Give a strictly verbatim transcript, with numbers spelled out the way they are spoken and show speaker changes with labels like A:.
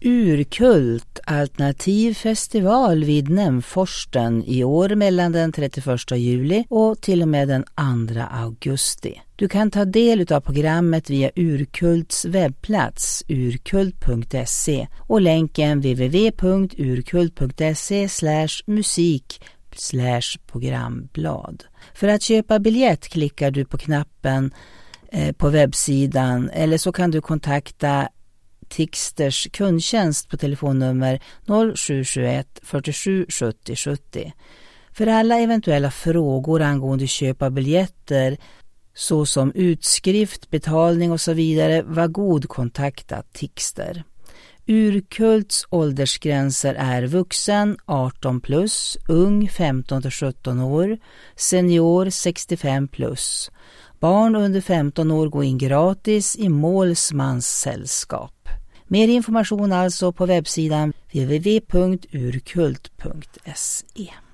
A: Urkult alternativ festival vid Nämforsten i år mellan den trettioförsta juli och till och med den andra augusti. Du kan ta del av programmet via Urkults webbplats urkult punkt se och länken w w w punkt urkult punkt se slash musik slash programblad. För att köpa biljett klickar du på knappen eh, på webbsidan eller så kan du kontakta Tixters kundtjänst på telefonnummer noll sju sju ett fyrtiosju sjuttio sjuttio. För alla eventuella frågor angående köp av biljetter såsom utskrift, betalning och så vidare, var god kontakta Tixter. Urkults åldersgränser är vuxen arton plus, ung femton till sjutton år, senior sextiofem plus. Barn under femton år går in gratis i målsmans sällskap. Mer information alltså på webbsidan w w w punkt urkult punkt se.